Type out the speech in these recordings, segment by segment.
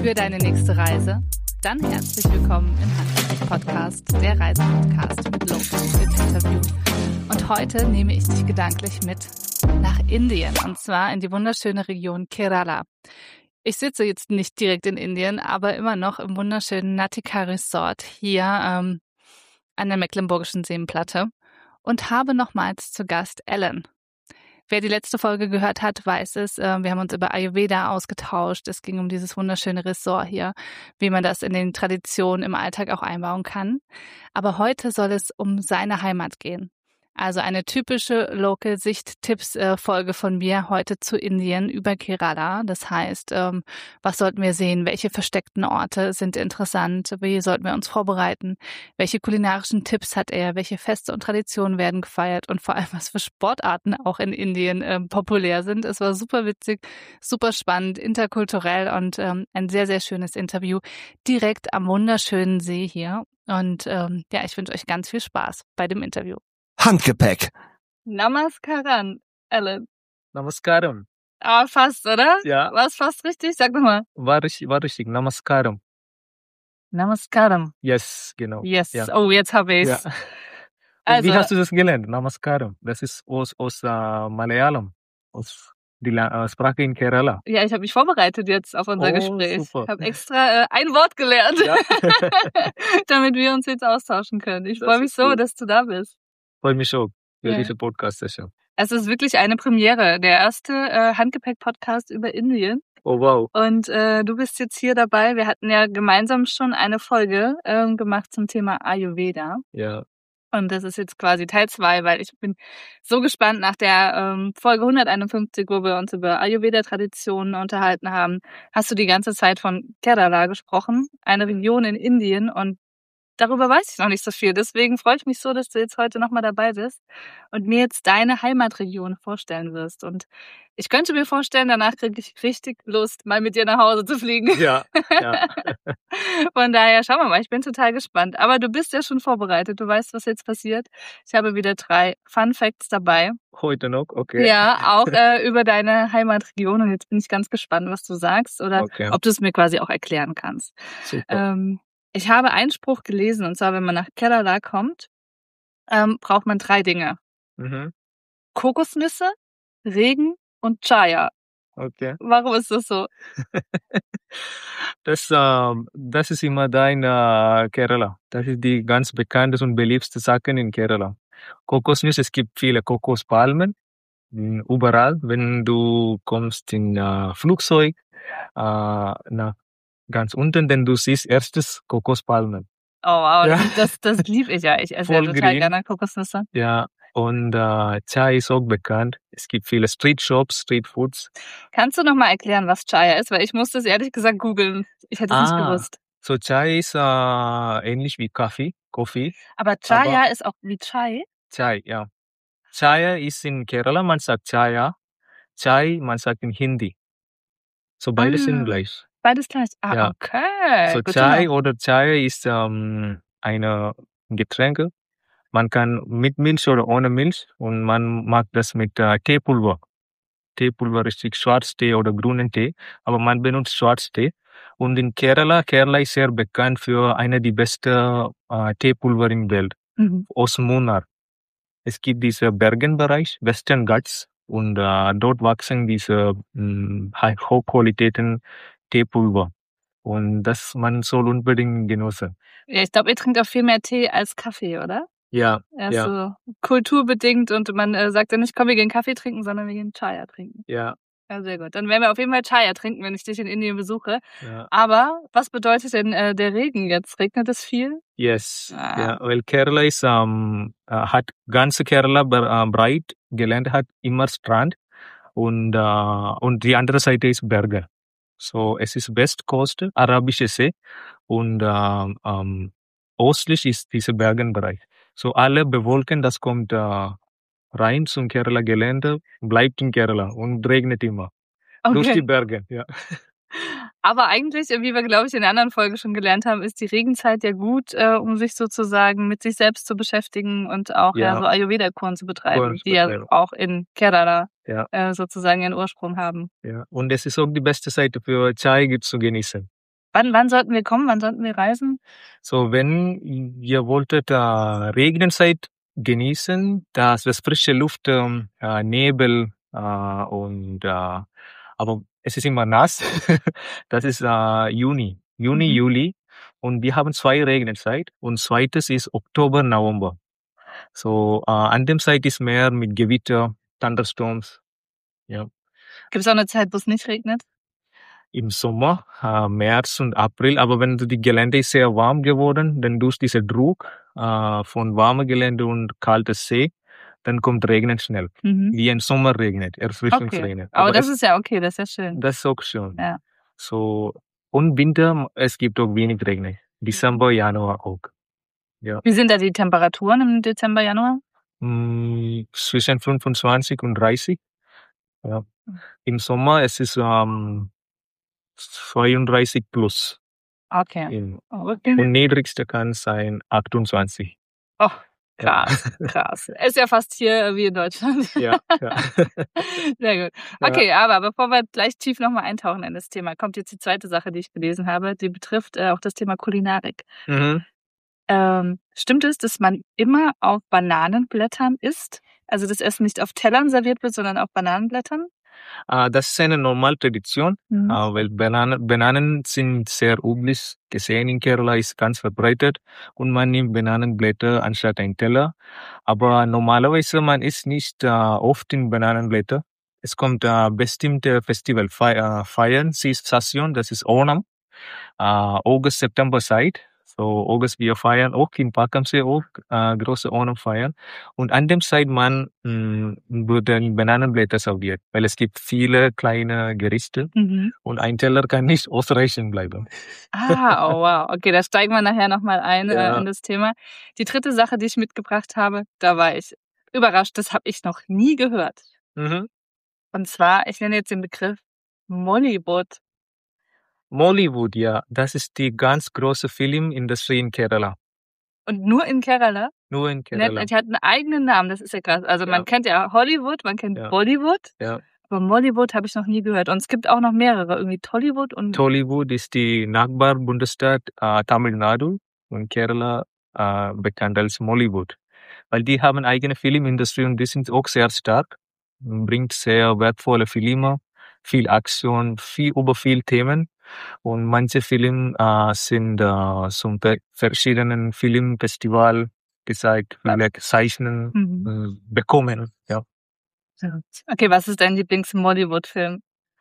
für deine nächste Reise? Dann herzlich willkommen im Handgepäck-Podcast, der Reisepodcast mit Locals im Interview. Und heute nehme ich dich gedanklich mit nach Indien, und zwar in die wunderschöne Region Kerala. Ich sitze jetzt nicht direkt in Indien, aber immer noch im wunderschönen Natika Resort hier an der Mecklenburgischen Seenplatte und habe nochmals zu Gast Ellen. Wer die letzte Folge gehört hat, weiß es. Wir haben uns über Ayurveda ausgetauscht. Es ging um dieses wunderschöne Resort hier, wie man das in den Traditionen im Alltag auch einbauen kann. Aber heute soll es um seine Heimat gehen. Also eine typische Local-Sicht-Tipps-Folge von mir heute zu Indien über Kerala. Das heißt, was sollten wir sehen? Welche versteckten Orte sind interessant? Wie sollten wir uns vorbereiten? Welche kulinarischen Tipps hat er? Welche Feste und Traditionen werden gefeiert? Und vor allem, was für Sportarten auch in Indien populär sind. Es war super witzig, super spannend, interkulturell und ein sehr, sehr schönes Interview direkt am wunderschönen See hier. Und ich wünsche euch ganz viel Spaß bei dem Interview. Handgepäck. Namaskaran, Ellen. Namaskaram. Ah, fast, oder? Ja. War es fast richtig? Sag nochmal. War richtig. Namaskaram. Namaskaram. Yes, genau. Yes. Ja. Oh, jetzt habe ich's. Ja. Also, Wie hast du das gelernt? Namaskaram. Das ist aus Malayalam. Aus die Sprache in Kerala. ja, ich habe mich vorbereitet jetzt auf unser Gespräch. Super. Ich habe extra ein Wort gelernt, Ja. damit wir uns jetzt austauschen können. Ich Das freue mich ist so, gut. dass du da bist. Freue mich auch für Ja. diese Podcast-Session. Es ist wirklich eine Premiere, der erste Handgepäck-Podcast über Indien. Oh, wow. Und du bist jetzt hier dabei. Wir hatten ja gemeinsam schon eine Folge gemacht zum Thema Ayurveda. Ja. Und das ist jetzt quasi Teil 2, weil ich bin so gespannt nach der Folge 151, wo wir uns über Ayurveda-Traditionen unterhalten haben. Hast du die ganze Zeit von Kerala gesprochen, eine Region in Indien, und darüber weiß ich noch nicht so viel. Deswegen freue ich mich so, dass du jetzt heute nochmal dabei bist und mir jetzt deine Heimatregion vorstellen wirst. Und ich könnte mir vorstellen, danach kriege ich richtig Lust, mal mit dir nach Hause zu fliegen. Ja. Von daher, schauen wir mal, ich bin total gespannt. Aber du bist ja schon vorbereitet, du weißt, was jetzt passiert. Ich habe wieder 3 Fun Facts dabei. Heute noch, okay. Ja, auch über deine Heimatregion. Und jetzt bin ich ganz gespannt, was du sagst oder Okay. ob du es mir quasi auch erklären kannst. Super. Ich habe einen Spruch gelesen, und zwar, wenn man nach Kerala kommt, braucht man 3 Dinge. Mhm. Kokosnüsse, Regen und Chaya. Okay. Warum ist das so? Das ist immer da in Kerala. Das ist die ganz bekannteste und beliebteste Sache in Kerala. Kokosnuss, es gibt viele Kokospalmen. Überall, wenn du kommst in Flugzeug, nach ganz unten, denn du siehst erstes Kokospalmen. Oh wow, Ja. das liebe ich ja. Ich esse ja Voll total green. gerne Kokosnüsse. Ja, und Chai ist auch bekannt. Es gibt viele Street-Shops, Street-Foods. Kannst du noch mal erklären, was Chaya ist? Weil ich musste es ehrlich gesagt googeln. Ich hätte es nicht gewusst. So Chai ist ähnlich wie Coffee. Aber Chaya ist auch wie Chai? Chai, ja. Chaya ist in Kerala, man sagt Chaya. Chai, man sagt in Hindi. So beides sind gleich. Beides gleich. Ah, Ja. okay. So Gut to Chai know. oder Chai ist eine Getränke. Man kann mit Milch oder ohne Milch, und man mag das mit Teepulver. Teepulver ist Schwarztee oder grünen Tee, aber man benutzt Schwarztee. Und in Kerala ist sehr bekannt für eine der besten Teepulver in der Welt, aus Munnar. Es gibt diesen Bergenbereich, Western Ghats, und dort wachsen diese hochqualitäten Teepulver. Und das man soll unbedingt genießen. Ja, ich glaube, ihr trinkt auch viel mehr Tee als Kaffee, oder? Ja, Ja, ja, so kulturbedingt, und man sagt ja nicht, komm, wir gehen Kaffee trinken, sondern wir gehen Chaya trinken. ja, Ja, sehr gut. Dann werden wir auf jeden Fall Chaya trinken, wenn ich dich in Indien besuche. ja. Aber was bedeutet denn der Regen jetzt? Regnet es viel? Yes, Ah. ja, weil Kerala ist, hat ganze Kerala breit gelernt, hat immer Strand, und die andere Seite ist Berge. So, es ist West Coast, Arabische See, und östlich ist dieser Bergenbereich. So, alle Bewölken, das kommt rein zum Kerala-Gelände, bleibt in Kerala und regnet immer. Durch die Okay. Berge, ja. Aber eigentlich, wie wir, glaube ich, in der anderen Folge schon gelernt haben, ist die Regenzeit ja gut, um sich sozusagen mit sich selbst zu beschäftigen und auch Ja. so Ayurveda-Kuren zu betreiben, Kuren zu die ja betreiben. auch in Kerala Ja. sozusagen ihren Ursprung haben. Ja. Und es ist auch die beste Seite für Chai zu genießen. Wann sollten wir kommen? Wann sollten wir reisen? So, wenn ihr wolltet Regenzeit genießen, das frische Luft, Nebel aber es ist immer nass. Das ist Juni, Juli. Und wir haben 2 Regenzeit und zweites ist Oktober, November. So, an dem Zeit ist mehr mit Gewitter, Thunderstorms. Ja. Gibt es auch eine Zeit, wo es nicht regnet? Im Sommer, März und April, aber wenn die Gelände ist sehr warm geworden, dann durch diesen Druck von warmem Gelände und kaltes See, dann kommt Regnen schnell. Wie im Sommer regnet, Erfrischungsregnen. Okay. Aber das ist ja okay, das ist ja schön. Das ist auch schön. Ja. So, und Winter, es gibt auch wenig Regnen. Dezember, Januar auch. Ja. Wie sind da die Temperaturen im Dezember, Januar? Zwischen 25 und 30. Ja. Im Sommer es ist 32 plus. Okay. Und niedrigste kann sein 28. Oh, krass. Ist ja fast hier wie in Deutschland. Ja. Sehr gut. Okay, aber bevor wir gleich tief nochmal eintauchen in das Thema, kommt jetzt die zweite Sache, die ich gelesen habe, die betrifft auch das Thema Kulinarik. Stimmt es, dass man immer auf Bananenblättern isst? Also das Essen nicht auf Tellern serviert wird, sondern auf Bananenblättern? Das ist eine normale Tradition, weil Bananen sind sehr üblich gesehen in Kerala, ist ganz verbreitet und man nimmt Bananenblätter anstatt ein Teller. Aber normalerweise man isst nicht oft in Bananenblätter. Es kommt bestimmte Festival feiern, Session, das ist Onam, August, September Zeit. So August wir feiern auch in Pakamsee auch große Onam feiern. Und an dem Zeit man wird Bananenblätter serviert, weil es gibt viele kleine Gerichte und ein Teller kann nicht ausreichend bleiben. Oh wow. Okay, da steigen wir nachher nochmal ein in das Thema. Die dritte Sache, die ich mitgebracht habe, da war ich überrascht, das habe ich noch nie gehört. Und zwar, ich nenne jetzt den Begriff Mollywood. Mollywood, ja, das ist die ganz große Filmindustrie in Kerala. Und nur in Kerala? Nur in Kerala. Die hat einen eigenen Namen, das ist ja krass. Also man kennt ja Hollywood, man kennt Bollywood, aber Mollywood habe ich noch nie gehört. Und es gibt auch noch mehrere, irgendwie Tollywood und... Tollywood ist die Nachbar-Bundesstaat Tamil Nadu und Kerala bekannt als Mollywood. Weil die haben eigene Filmindustrie und die sind auch sehr stark, bringt sehr wertvolle Filme, viel Aktion, über viele Themen. Und manche Filme sind zum verschiedenen Filmfestival gezeigt, vielleicht Zeichnen bekommen. Ja. Okay, was ist dein Lieblings-Mollywood-Film?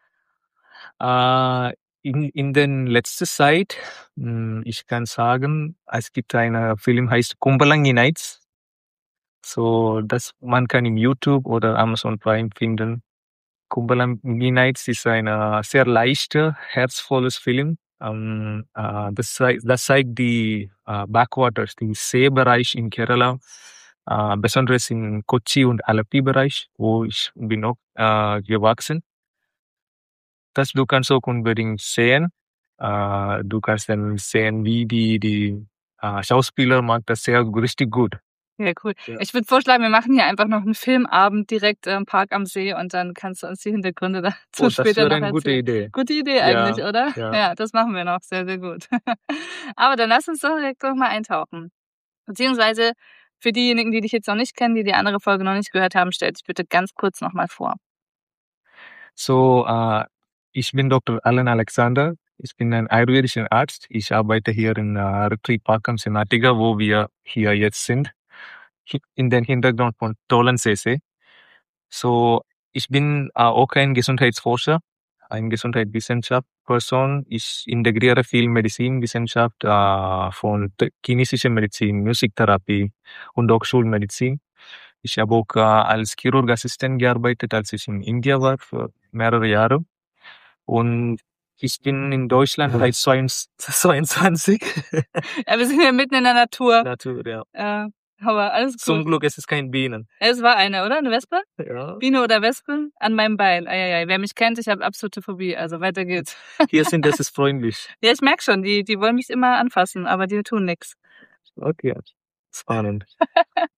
In den letzten Zeit, ich kann sagen, es gibt einen Film, heißt Kumbalangi Nights. So, das man kann im YouTube oder Amazon Prime finden. Kumbalangi Nights ist ein sehr leichter, herzvolles Film. Das zeigt die Backwaters, den Seebereich in Kerala, besonders in Kochi und Alleppey-Bereich, wo ich bin auch gewachsen. Das du kannst auch unbedingt sehen. Du kannst dann sehen, wie die Schauspieler machen das sehr richtig gut. Ja, cool. Ja. Ich würde vorschlagen, wir machen hier einfach noch einen Filmabend direkt im Park am See und dann kannst du uns die Hintergründe dazu später noch erzählen. Das wäre eine gute Idee. Gute Idee eigentlich, oder? Ja, das machen wir noch. Sehr, sehr gut. Aber dann lass uns doch direkt noch mal eintauchen. Beziehungsweise für diejenigen, die dich jetzt noch nicht kennen, die die andere Folge noch nicht gehört haben, stell dich bitte ganz kurz noch mal vor. So, ich bin Dr. Alan Alexander. Ich bin ein ayurvedischer Arzt. Ich arbeite hier in Retreat Park am Senatiga, wo wir hier jetzt sind. In den Hintergrund von Tolensee. So, ich bin auch ein Gesundheitsforscher, ein Gesundheitswissenschaftsperson. Ich integriere viel Medizinwissenschaft von chinesischer Medizin, Musiktherapie und auch Schulmedizin. Ich habe auch als Chirurgassistent gearbeitet, als ich in India war für mehrere Jahre. Und ich bin in Deutschland seit 22. Ja, wir sind ja mitten in der Natur. Ja. Aber alles gut. Zum Glück ist es kein Bienen. Es war eine, oder? Eine Wespe? Ja. Biene oder Wespe an meinem Bein. Wer mich kennt, ich habe absolute Phobie. Also weiter geht's. Hier sind das ist freundlich. Ja, ich merke schon, die wollen mich immer anfassen, aber die tun nichts. Okay, spannend.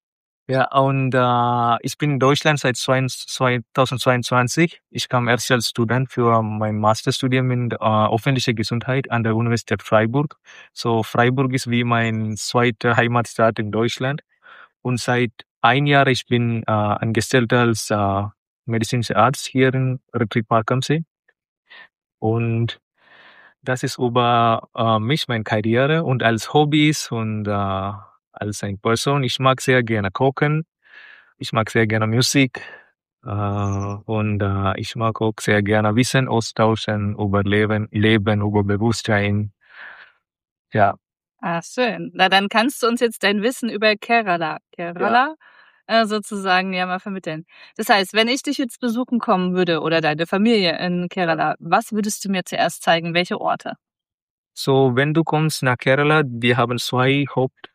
Ja, und ich bin in Deutschland seit 2022. Ich kam erst als Student für mein Masterstudium in öffentlicher Gesundheit an der Universität Freiburg. So Freiburg ist wie mein zweiter Heimatstadt in Deutschland. Und seit ein Jahr ich bin angestellt als medizinischer Arzt hier in Retreat Park am See. Und das ist über mich, meine Karriere und als Hobbys und als eine Person. Ich mag sehr gerne kochen. Ich mag sehr gerne Musik. Und ich mag auch sehr gerne Wissen austauschen über Leben, über Bewusstsein. Ja. Ah, schön. Na, dann kannst du uns jetzt dein Wissen über Kerala sozusagen ja mal vermitteln. Das heißt, wenn ich dich jetzt besuchen kommen würde oder deine Familie in Kerala, was würdest du mir zuerst zeigen? Welche Orte? So, wenn du kommst nach Kerala, wir haben zwei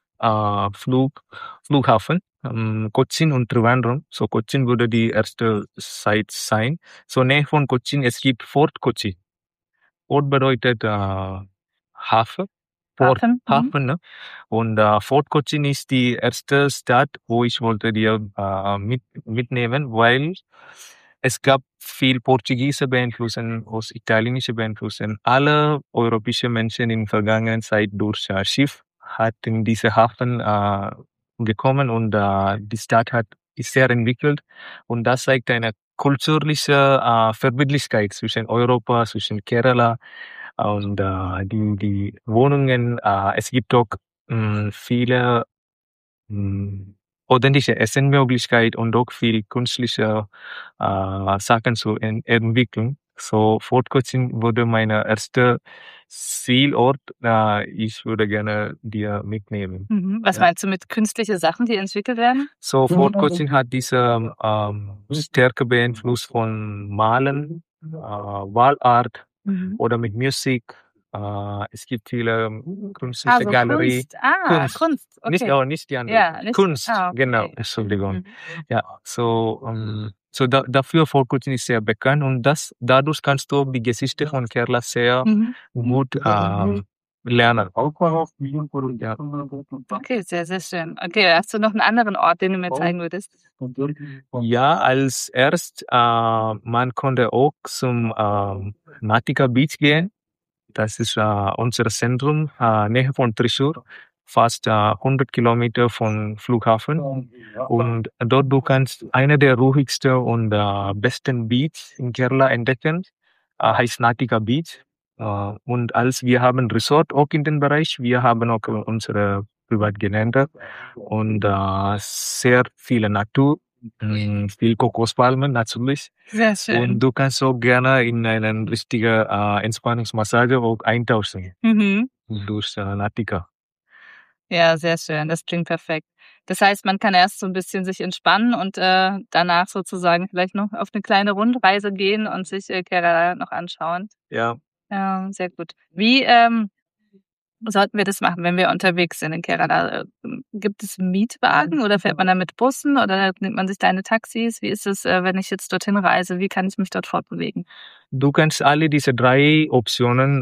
Flughafen, Cochin und Trivandrum. So, Cochin würde die erste Site sein. So, nähe von Cochin, es gibt Fort Kochi. Fort bedeutet Hafen. Hafen, ne? Und Fort Cochin ist die erste Stadt, wo ich wollte dir mitnehmen, weil es gab viel portugiesische Beeinflussen, aus italienische Beeinflussen. Alle europäische Menschen in der vergangenen Zeit durch Schiff hat in diese Hafen gekommen und die Stadt ist sehr entwickelt und das zeigt eine kulturliche Verbindlichkeit zwischen Europa, zwischen Kerala und die Wohnungen. Es gibt auch viele authentische Essenmöglichkeit und auch viel künstliche Sachen zu entwickeln. So, Fort Cochin wurde mein erster Zielort. Ich würde gerne dir mitnehmen. Was meinst du mit künstliche Sachen, die entwickelt werden? So, Fort Cochin hat diese stärker Beeinfluss von Malen, Wallart oder mit Musik. Es gibt viele künstliche Galerie. Kunst. Okay. Nicht die andere. Ja, nicht, Kunst, okay. genau. Entschuldigung. Ja, so dafür Fort Cochin ist sehr bekannt und dadurch kannst du die Geschichte von Kerala sehr gut lernen. Ja. Okay, sehr, sehr schön. Okay, hast du noch einen anderen Ort, den du mir zeigen würdest? Ja, als erst, man konnte auch zum Natika Beach gehen. Das ist unser Zentrum, Nähe von Thrissur, fast 100 Kilometer von Flughafen. Und dort du kannst eine der ruhigsten und besten Beach in Kerala entdecken, heißt Natika Beach. Und als wir haben Resort auch in dem Bereich, wir haben auch unsere Privatgelände und sehr viele Natur. Viel Kokospalmen natürlich. Sehr schön. Und du kannst auch gerne in eine richtige Entspannungsmassage auch eintauchen. Durch Natika. Ja, sehr schön. Das klingt perfekt. Das heißt, man kann erst so ein bisschen sich entspannen und danach sozusagen vielleicht noch auf eine kleine Rundreise gehen und sich Kerala noch anschauen. Ja. Sehr gut. Wie sollten wir das machen, wenn wir unterwegs sind in Kerala? Gibt es Mietwagen oder fährt man da mit Bussen oder nimmt man sich da eine Taxis? Wie ist es, wenn ich jetzt dorthin reise? Wie kann ich mich dort fortbewegen? Du kannst alle diese drei Optionen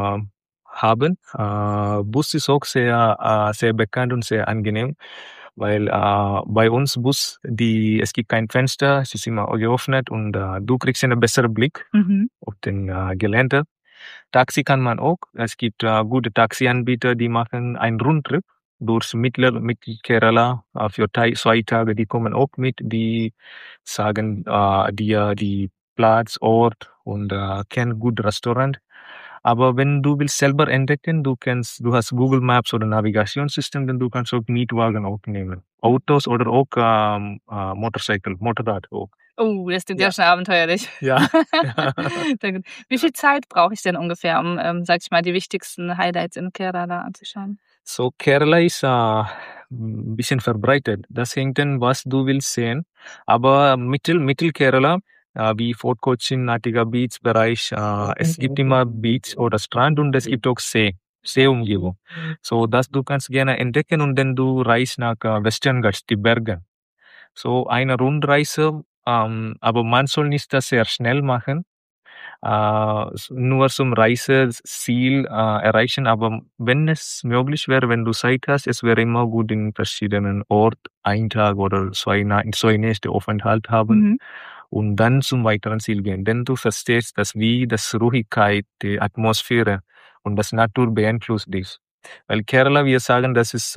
haben. Bus ist auch sehr bekannt und sehr angenehm, weil bei uns Bus, es gibt kein Fenster, es ist immer geöffnet und du kriegst einen besseren Blick auf den Gelände. Taxi kann man auch. Es gibt gute Taxianbieter, die machen einen Rundtrip durch Mittelkerala für 2 Tage. Die kommen auch mit, die sagen dir die Platz, Ort und kennen gut Restaurant. Aber wenn du willst selber entdecken, du hast Google Maps oder Navigationssystem, dann du kannst auch Mietwagen auch nehmen. Autos oder auch Motorrad auch. Oh, das klingt ja schon abenteuerlich. Ja. Sehr gut. Wie viel Zeit brauche ich denn ungefähr, um, sag ich mal, die wichtigsten Highlights in Kerala anzuschauen? So, Kerala ist ein bisschen verbreitet. Das hängt an, was du willst sehen. Aber Mittelkerala, wie Fort Cochin, Natika Beach Bereich, es gibt immer Beach oder Strand und es gibt auch Seeumgebung. So, du kannst gerne entdecken und dann du reist nach Western Ghats, die Berge. So, eine Rundreise, aber man soll nicht das sehr schnell machen. nur zum Reiseziel erreichen. Aber wenn es möglich wäre, wenn du Zeit hast, es wäre immer gut, in verschiedenen Ort einen Tag oder zwei Nächte Aufenthalt haben Mhm. und dann zum weiteren Ziel gehen. Denn du verstehst, dass wie das Ruhigkeit, die Atmosphäre und das Natur beeinflusst dich. Weil Kerala, wir sagen, das ist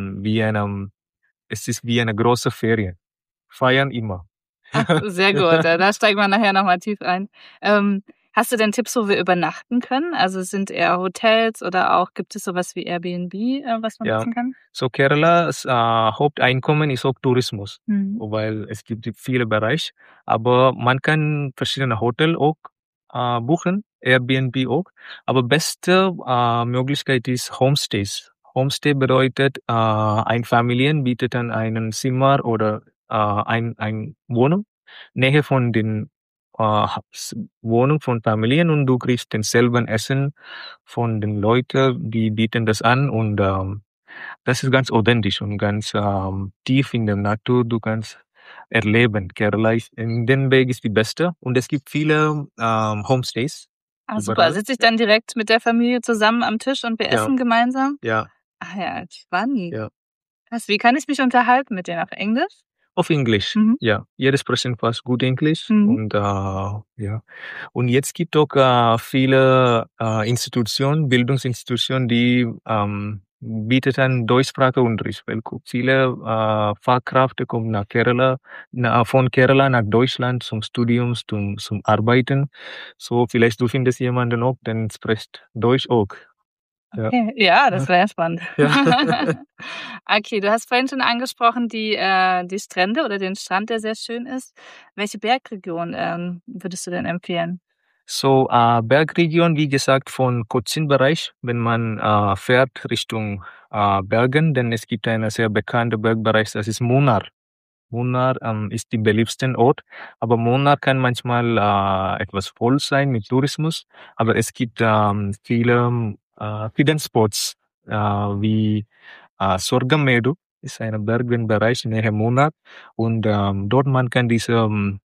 es ist wie eine große Ferien. Feiern immer. Ach, sehr gut. Da steigen wir nachher nochmal tief ein. Hast du denn Tipps, wo wir übernachten können? Also sind eher Hotels oder auch gibt es sowas wie Airbnb, was man Ja. nutzen kann? So Keralas Haupteinkommen ist auch Tourismus, Mhm. weil es gibt viele Bereiche. Aber man kann verschiedene Hotels auch buchen, Airbnb auch. Aber beste Möglichkeit ist Homestays. Homestay bedeutet, ein Familien bietet dann einen Zimmer oder ein Wohnung, Nähe von den Wohnung von Familien und du kriegst denselben Essen von den Leuten, die bieten das an und das ist ganz authentisch und ganz tief in der Natur. Du kannst erleben. Kerala ist, in den Weg ist die beste und es gibt viele Homestays. Ah, super. Überall. Sitze ich dann direkt mit der Familie zusammen am Tisch und wir Ja. essen gemeinsam? Ja, Ach ja, spannend. ja. Krass, wie kann ich mich unterhalten mit denen? Auf Englisch? Auf Englisch. Mhm. Ja, jeder spricht fast gut Englisch Mhm. und ja. Und jetzt gibt auch viele Institutionen, Bildungsinstitutionen, die bietet an Deutschspracheunterricht, weil viele Fachkräfte kommen nach Kerala, von Kerala nach Deutschland zum Studium, zum Arbeiten. So vielleicht du findest jemanden auch, der spricht Deutsch auch. Ja. Okay. Ja, das wäre spannend. Ja. Okay, du hast vorhin schon angesprochen, die Strände oder den Strand, der sehr schön ist. Welche Bergregion würdest du denn empfehlen? So, Bergregion, wie gesagt, von Cochin-Bereich, wenn man fährt Richtung Bergen, denn es gibt einen sehr bekannten Bergbereich, das ist Munnar. Munnar ist die beliebteste Ort, aber Munnar kann manchmal etwas voll sein mit Tourismus, aber es gibt viele Hidden Spots, wie Sorgamedu, ist ein Bergbereich näher Munnar und dort man kann diese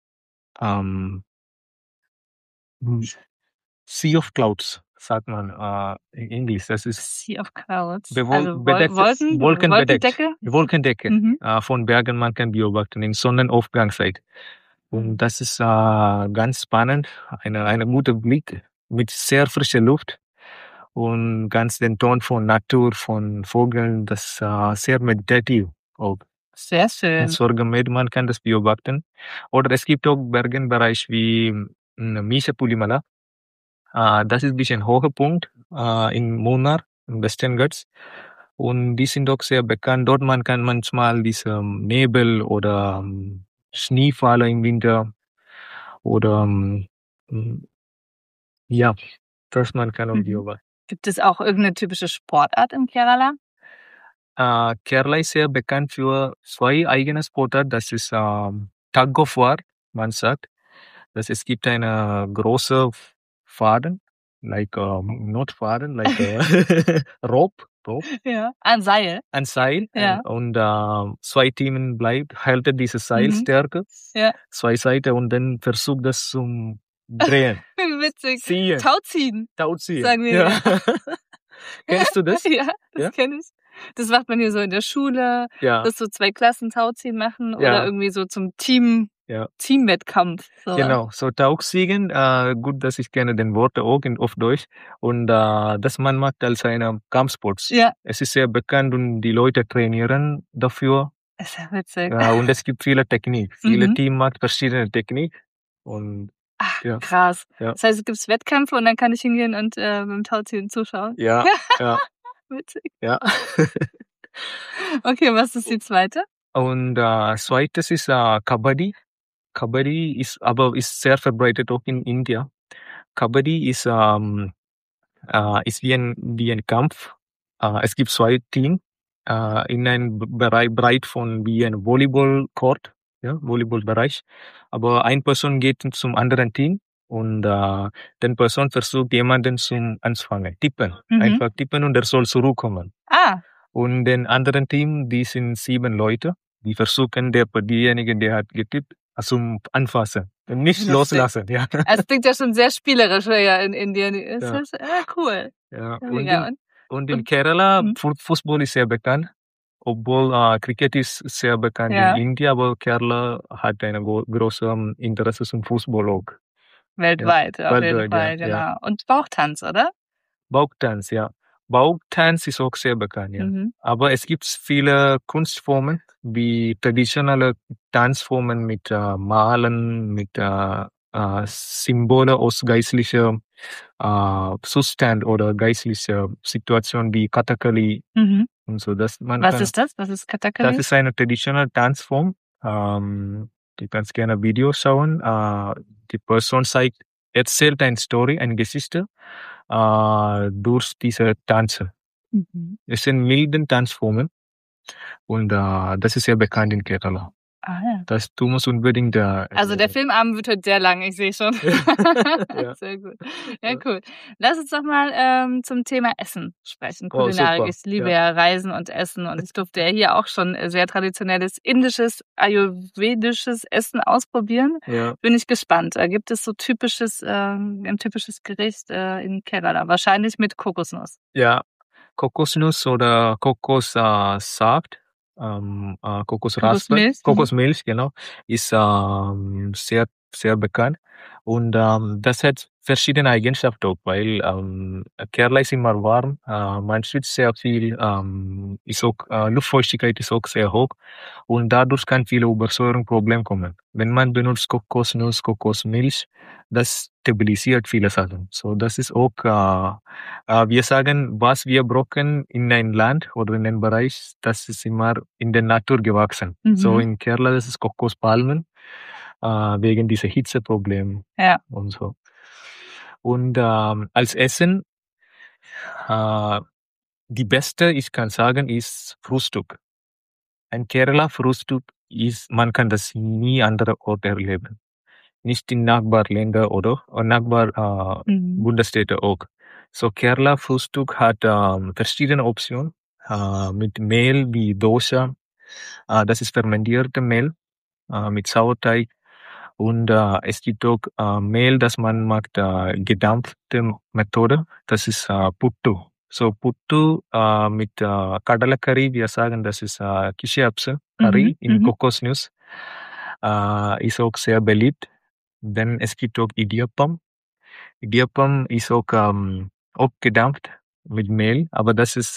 Sea of Clouds, sagt man in Englisch. Das ist Sea of Clouds. Wolkendecke. Wolkendecke Mhm. von Bergen man kann beobachten in Sonnenaufgangszeit. Und das ist ganz spannend, eine gute Blick mit sehr frischer Luft und ganz den Ton von Natur, von Vogeln, das sehr meditativ auch. Sehr schön. Sorgamed, man kann das beobachten. Oder es gibt auch Bergenbereich wie Mishapulimala. Das ist ein bisschen hoher Punkt in Munnar, im Western Ghats. Und die sind auch sehr bekannt. Dort man kann manchmal diese Nebel oder Schneefall im Winter oder ja, das man kann auch beobachten. Gibt es auch irgendeine typische Sportart in Kerala? Kerala ist sehr bekannt für zwei eigene Sportarten. Das ist Tug of War, man sagt. Es gibt eine große Faden, not Faden, rope. Ja. Ein Seil. Ein Seil. Ja. Und zwei Teams halten diese Seilstärke. Ja. Zwei Seiten und dann versucht das zum Drehen. Witzig. Ziehen. Tauziehen. Tauziehen. Sagen wir. Ja. Kennst du das? Ja, das Ja? kenne ich. Das macht man hier so in der Schule, Ja. dass so zwei Klassen Tauziehen machen oder Ja. irgendwie so zum Teamwettkampf. So. Genau, so Tauchsiegen, gut, dass ich kenne den Wort auch auf Deutsch und das man macht als eine Kampfsport. Ja. Es ist sehr bekannt und die Leute trainieren dafür. Ist ja witzig. Und es gibt viele Technik. Viele Team macht verschiedene Technik und Ach, ja. krass. Ja. Das heißt, es gibt Wettkämpfe und dann kann ich hingehen und beim Tauziehen zuschauen. Ja, ja. Witzig. Ja. Okay, was ist die zweite? Und zweites ist Kabaddi. Kabaddi ist sehr verbreitet auch in India. Kabaddi ist wie ein Kampf. Es gibt zwei Teams in einem Bereich von wie ein Volleyball-Court, ja, Volleyball-Bereich. Aber eine Person geht zum anderen Team und die Person versucht jemanden zum Anfangen, tippen. Einfach tippen und er soll zurückkommen. Und den anderen Team, die sind 7 Leute, die versuchen, diejenigen, der hat getippt, zum Anfassen. Nicht Lustig. loslassen, ja. Es klingt ja schon sehr spielerisch ja in Indien. Ist Ja. das cool. Ja. Mega. Und in Kerala, Mhm. Fußball ist sehr bekannt. Obwohl Cricket ist sehr bekannt Ja. in India, aber Kerala hat eine große Interesse zum Fußball auch. Weltweit, auf jeden Weltweit, Fall, ja. genau. Und Bauchtanz, oder? Bauchtanz, ja. Bauchtanz ist auch sehr bekannt, ja. Mhm. Aber es gibt viele Kunstformen, wie traditionelle Tanzformen mit Malen, mit Symbole aus geistlicher Zustand oder geistlicher Situation wie Kathakali Mhm. und so. Was ist das? Was ist Das Kathakali? ist eine traditionelle Tanzform. Du kannst gerne Videos schauen. Die Person erzählt eine Story, eine Geschichte durch diese Tanze. Mhm. Es sind milde Tanzformen und das ist sehr bekannt in Kerala. Ah, ja. Du musst unbedingt Also der Filmabend wird heute sehr lang, ich sehe schon. Ja. Sehr gut. Ja, cool. Lass uns doch mal zum Thema Essen sprechen, Kulinarik. super. Ich liebe ja Reisen und Essen und ich durfte ja hier auch schon sehr traditionelles indisches, ayurvedisches Essen ausprobieren. Ja. Bin ich gespannt. Gibt es so ein typisches Gericht in Kerala? Wahrscheinlich mit Kokosnuss. Ja, Kokosnuss oder Kokossaft, Kokosraspel, Kokosmilch. Kokosmilch, genau, ist sehr, sehr bekannt. Und das hat verschiedene Eigenschaften auch, weil Kerala ist immer warm, man schwitzt sehr viel, Luftfeuchtigkeit ist auch sehr hoch und dadurch kann viele Übersäuerungsprobleme kommen. Wenn man benutzt Kokosnuss, Kokosmilch, das stabilisiert viele Sachen. So, das ist auch wir sagen, was wir brauchen in ein Land oder in einem Bereich, das ist immer in der Natur gewachsen. So in Kerala, das ist Kokospalmen, wegen dieser Hitzeproblem und so. Und als Essen, die beste, ich kann sagen, ist Frühstück. Ein Kerala-Frühstück man kann das nie andere Ort erleben. Nicht in Nachbarländer oder Bundesstädte auch. So Kerala-Frühstück hat verschiedene Optionen mit Mehl wie Dosa. Das ist fermentierte Mehl mit Sauerteig. Und es gibt auch Mehl, das man macht, gedampfte Methode. Das ist Puttu. So Puttu mit Kadalakari, wir sagen, das ist Kichererbse Curry in Kokosnuss. Ist auch sehr beliebt. Dann es gibt auch Idiyappam. Idiyappam ist auch gedampft mit Mehl, aber das ist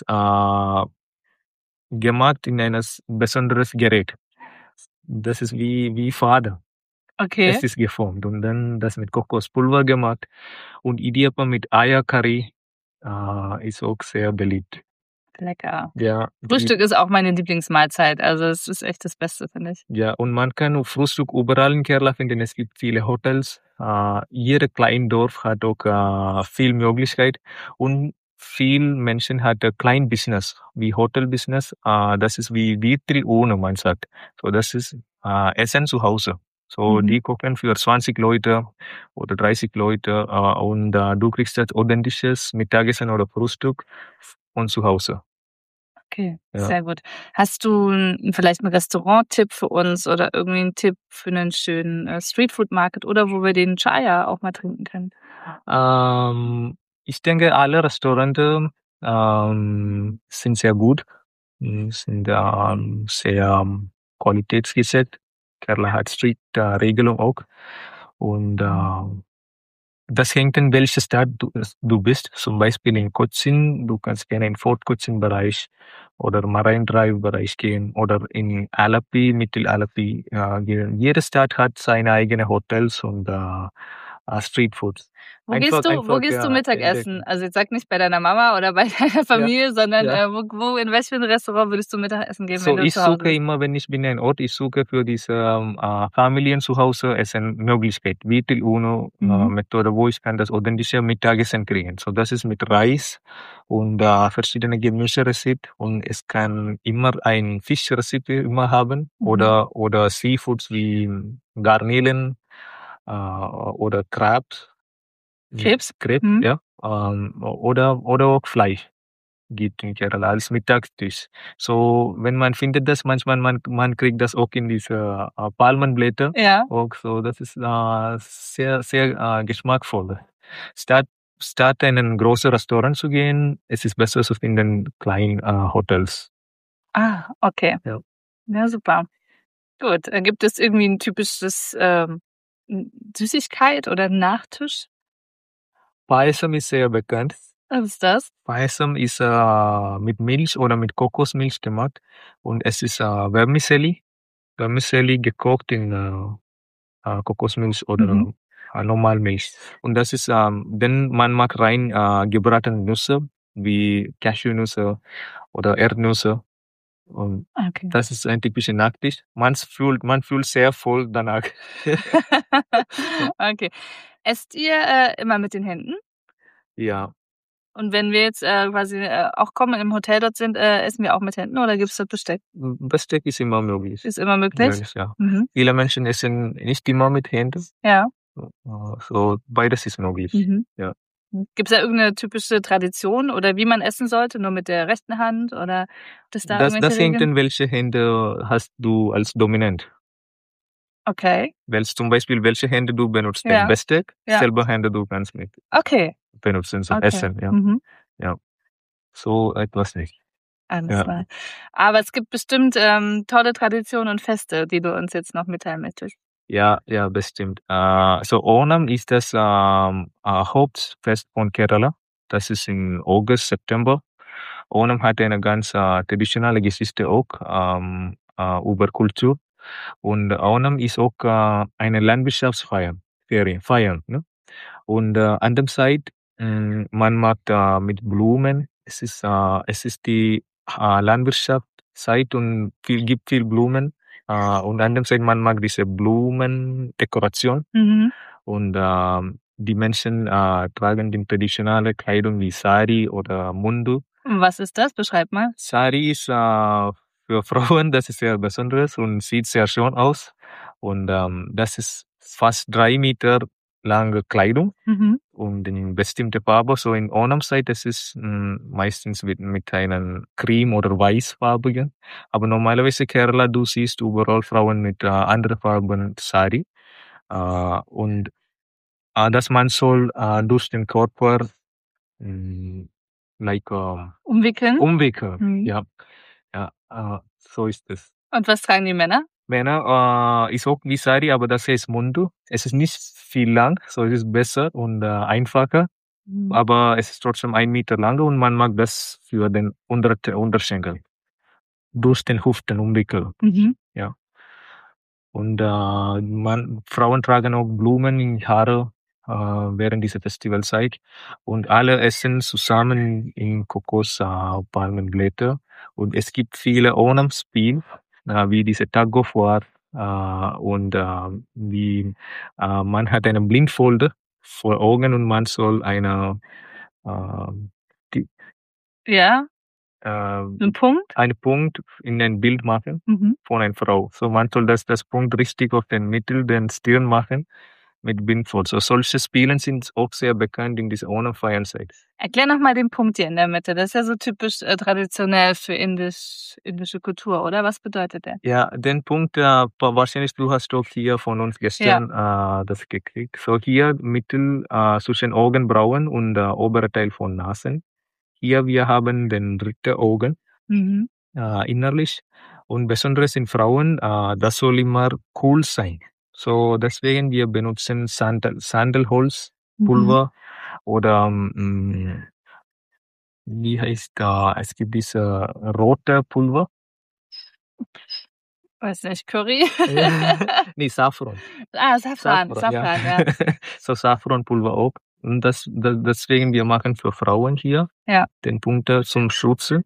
gemacht in ein besonderes Gerät. Das ist wie Faden. Okay. Es ist geformt und dann das mit Kokospulver gemacht. Und Idiyappam mit Aya-Curry ist auch sehr beliebt. Lecker. Ja. Frühstück ist auch meine Lieblingsmahlzeit. Also es ist echt das Beste, finde ich. Ja, und man kann Frühstück überall in Kerala finden. Es gibt viele Hotels. Jeder kleine Dorf hat auch viel Möglichkeit. Und viele Menschen hat ein kleines Business, wie Hotelbusiness. Das ist wie Vitil ohne, man sagt. So, das ist Essen zu Hause. So, die kochen für 20 Leute oder 30 Leute und du kriegst das authentisches Mittagessen oder Frühstück von zu Hause. Okay, Ja. sehr gut. Hast du vielleicht einen Restaurant-Tipp für uns oder irgendwie einen Tipp für einen schönen Streetfood-Market oder wo wir den Chaya auch mal trinken können? Ich denke, alle Restaurants sind sehr gut, sind sehr qualitätsgesetzt. Kerala hat Street-Regelung auch. Und das hängt an welcher Stadt du bist. Zum Beispiel in Cochin, du kannst gerne in Fort Cochin Bereich oder Marine Drive Bereich gehen oder in Alleppey, Mittel Alleppey gehen. Jede Stadt hat seine eigenen Hotels und Street Foods. Wo gehst du Mittagessen? Also jetzt sag nicht bei deiner Mama oder bei deiner Familie, sondern in welches Restaurant würdest du Mittagessen gehen, wenn du Ich zu Hause suche immer, wenn ich bin in einem Ort, ich suche für diese Familien zu Hause Essen Möglichkeit. Vitil Uno Methode, wo ich kann das authentische Mittagessen kriegen. So das ist mit Reis und verschiedene Gemüserezept und es kann immer ein Fischrezept immer haben oder Seafoods wie Garnelen oder Crabs. Krebs? Ja. Oder auch Fleisch. gibt in Kerala als Mittagstisch. So, wenn man findet das manchmal, man kriegt das auch in diese Palmenblätter. Ja. Auch so, das ist sehr, sehr geschmackvoll. Statt in ein großes Restaurant zu gehen, es ist besser zu finden kleinen Hotels. Ah, okay. Ja. Ja, super. Gut. Gibt es irgendwie ein typisches Süßigkeit oder Nachtisch? Payasam ist sehr bekannt. Was ist das? Payasam ist mit Milch oder mit Kokosmilch gemacht und es ist Vermicelli gekocht in Kokosmilch oder Normalmilch. Und das ist, denn man mag rein gebratene Nüsse wie Cashewnüsse oder Erdnüsse. Und Okay. das ist ein typischer Nachtisch. Man fühlt sehr voll danach. Okay. Esst ihr immer mit den Händen? Ja, Und wenn wir jetzt quasi auch kommen, im Hotel dort sind, essen wir auch mit Händen oder gibt es dort Besteck? Besteck ist immer möglich. Ist immer möglich? Ja. Mhm. Viele Menschen essen nicht immer mit Händen. Ja. So beides ist möglich. Mhm. Ja. Gibt es da irgendeine typische Tradition oder wie man essen sollte? Nur mit der rechten Hand oder gibt es da irgendwelche Das hängt Regeln? an, welche Hände hast du als dominant. Okay. Zum Beispiel, welche Hände du benutzt, Ja. den Besteck, Ja. selber Hände du kannst mit Okay. benutzen zum Okay. Essen. Ja. Mhm. Ja. So etwas nicht. Alles Ja. klar. Aber es gibt bestimmt tolle Traditionen und Feste, die du uns jetzt noch mitteilen möchtest. Ja, bestimmt. So Onam ist das Hauptfest von Kerala. Das ist im August, September. Onam hat eine ganz traditionelle Geschichte auch über Kultur. Und Onam ist auch eine Landwirtschaftsfeier. Feier, ne? Und an dem Zeit, man macht mit Blumen. Es ist die Landwirtschaftszeit und gibt viel Blumen. Und an dem Zeit, man mag diese Blumendekoration. Mhm. Und die Menschen tragen die traditionelle Kleidung wie Sari oder Mundu. Was ist das? Beschreib mal. Sari ist für Frauen, das ist sehr besonderes und sieht sehr schön aus. Und das ist fast 3 Meter lange Kleidung Mhm. und in bestimmte Farbe. So in Onam-Zeit, das ist meistens mit einer Creme- oder Weißfarbigen. Aber normalerweise Kerala, du siehst überall Frauen mit anderen Farben Sari. Und dass man soll durch den Körper Umwickeln? umwickeln. Mhm. Ja, so ist es. Und was tragen die Männer? Männer ist auch wie Sari, aber das heißt Mundu. Es ist nicht viel lang, so es ist besser und einfacher. Mhm. Aber es ist trotzdem 1 Meter lang und man mag das für den Unterschenkel. Durch den Hüften umwickeln. Mhm. Ja. Und Frauen tragen auch Blumen in die Haare während dieser Festivalzeit. Und alle essen zusammen in Palmenblätter. Und es gibt viele Onam-Spiele, wie diese Tug of War. Und wie man hat eine Blindfolder vor Augen und man soll Ja, einen Punkt? einen Punkt in ein Bild machen Mhm. von einer Frau. So man soll das Punkt richtig auf den den Stirn machen mit Blindfold. So solche Spiele sind auch sehr bekannt in dieser Onam-Feierzeit. Erklär nochmal den Punkt hier in der Mitte. Das ist ja so typisch traditionell für indische Kultur, oder? Was bedeutet der? Ja, den Punkt, wahrscheinlich du hast auch hier von uns gestern das gekriegt. So hier Mittel zwischen Augenbrauen und obere Teil von Nasen. Hier wir haben den dritten Augen innerlich und besonders in Frauen, das soll immer cool sein. So deswegen wir benutzen Sandelholzpulver oder wie heißt es gibt diese rote Pulver. Weiß nicht, Curry? Nee, Saffron. Safran, ja. So Saffronpulver auch. Und deswegen wir machen für Frauen hier den Punkt zum Schützen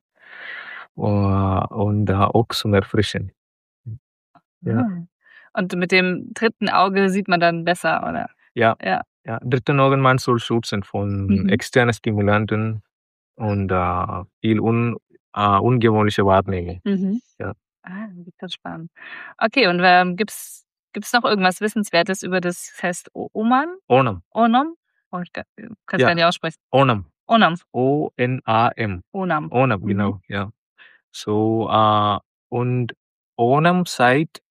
und auch zum Erfrischen. Ja. Und mit dem dritten Auge sieht man dann besser, oder? Ja. Dritten Augen, man soll schützen von externen Stimulanten und viel ungewöhnliche Wahrnehmung. Ja. Das ist spannend. Okay, und gibt's noch irgendwas Wissenswertes über das Fest Onam? Onam. Oh, ich kann es gar nicht aussprechen. Onam. Onam. Onam. Onam. Onam, genau, ja. So, und Onam-Zeit,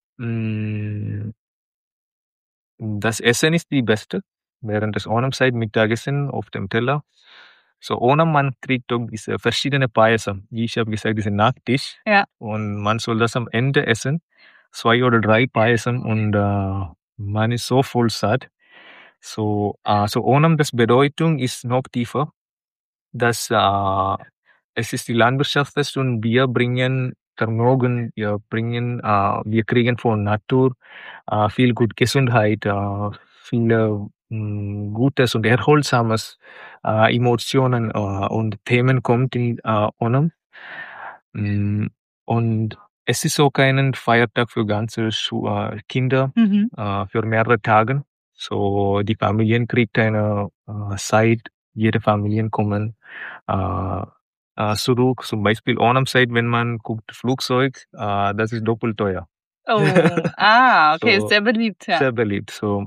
das Essen ist die beste. Während des Onam-Zeit Mittagessen auf dem Teller. So, Onam, man kriegt auch diese verschiedene Payasam. Wie ich habe gesagt, diese Nachtisch. Ja. Und man soll das am Ende essen. 2 oder 3 Payasam und man ist so voll satt. So Onam, das Bedeutung ist noch tiefer. Dass es ist die Landwirtschaft und wir bringen Vermögen, wir kriegen von Natur viel gut Gesundheit, viele Gutes und Erholsames, Emotionen und Themen kommt in Onam. Und es ist auch ein Feiertag für ganze Kinder für mehrere Tage. So die Familien kriegt eine Zeit, jede Familien kommen zurück. Zum Beispiel Onam-Zeit, wenn man guckt Flugzeug, das ist doppelt teuer. Oh, okay, ist So, sehr beliebt, ja. sehr beliebt. So,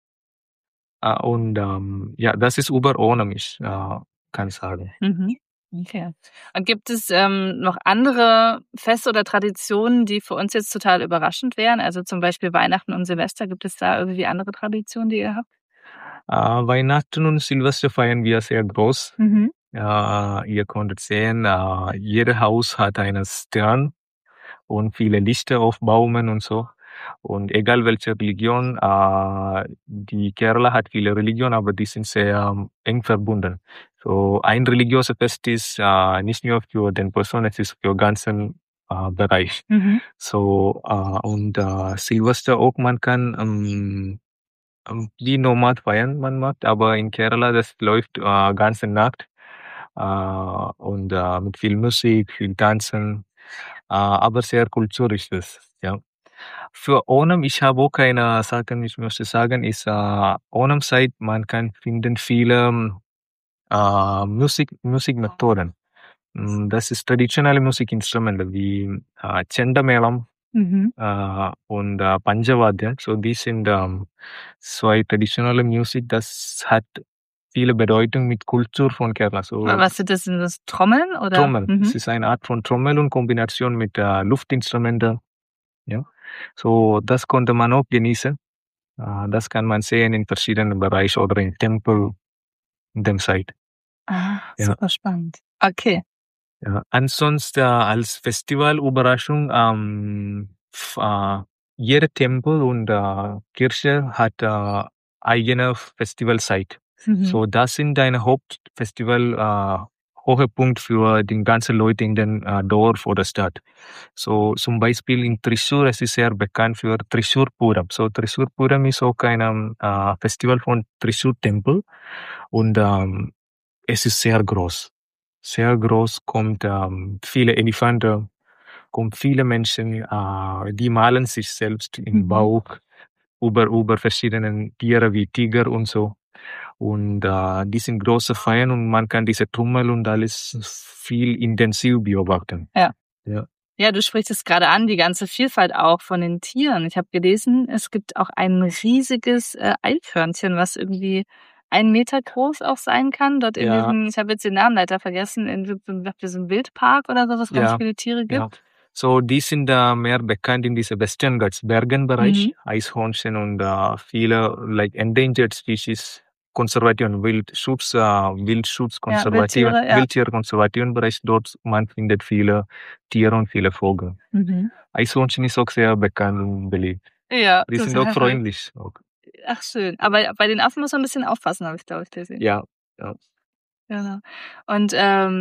und ja, das ist über Onam, ich kann sagen. Okay. Und gibt es noch andere Feste oder Traditionen, die für uns jetzt total überraschend wären? Also zum Beispiel Weihnachten und Silvester. Gibt es da irgendwie andere Traditionen, die ihr habt? Weihnachten und Silvester feiern wir sehr groß. Ihr konntet sehen, jedes Haus hat einen Stern und viele Lichter aufbauen und so. Und egal welche Religion, die Kerala hat viele Religionen, aber die sind sehr eng verbunden. So ein religiöses Fest ist nicht nur für den Person, es ist für den ganzen Bereich. So und Silvester auch, man kann die normal feiern, man macht, aber in Kerala das läuft ganze Nacht und mit viel Musik, viel Tanzen, aber sehr kulturell ist das, ja. Für Onam, ich habe auch eine Sache, ich möchte sagen, ist Onam-Zeit, man kann finden viele Musikmethoden. Das ist traditionelle Musikinstrumente wie Chendamelam und Panjavadya. So die sind zwei traditionelle Musik, das hat viele Bedeutung mit Kultur von Kerala. So Was sind das? Sind das Trommeln oder? Trommel. Es ist eine Art von Trommel und Kombination mit Luftinstrumenten. Ja. So das konnte man auch genießen. Das kann man sehen in verschiedenen Bereichen oder in Tempel in dem Zeit. Super spannend. Okay. Ja. Ansonsten als Festivalüberraschung, jeder Tempel und Kirche hat eigene Festivalzeit. So das sind eine Hauptfestival, Hochpunkt für die ganzen Leute in den Dorf oder Stadt. So zum Beispiel in Thrissur, es ist sehr bekannt für Thrissur Puram. So Thrissur Puram ist auch ein Festival von Thrissur Tempel und es ist sehr groß. Sehr groß, kommt viele Elefanten, kommt viele Menschen, die malen sich selbst im Bauch über verschiedene Tiere wie Tiger und so. Und die sind große Feiern und man kann diese Trommel und alles viel intensiv beobachten. Ja, du sprichst es gerade an, die ganze Vielfalt auch von den Tieren. Ich habe gelesen, es gibt auch ein riesiges Eichhörnchen, was irgendwie 1 Meter groß auch sein kann. Dort in diesem, ich habe jetzt den Namen leider vergessen, in diesem Wildpark oder so, was ganz viele Tiere gibt. Ja. So die sind mehr bekannt in diese Western Ghats, Bergenbereich, Eichhörnchen und viele like endangered species, konservativen Wildschutzkonservativen, Wildtierkonservativen Bereich. Dort man findet viele Tiere und viele Vögel. Eichhörnchen ist auch sehr bekannt und beliebt. Ja, die sind auch freundlich. Ach schön, aber bei den Affen muss man ein bisschen aufpassen, habe ich, glaube ich, gesehen. Ja. Genau. Und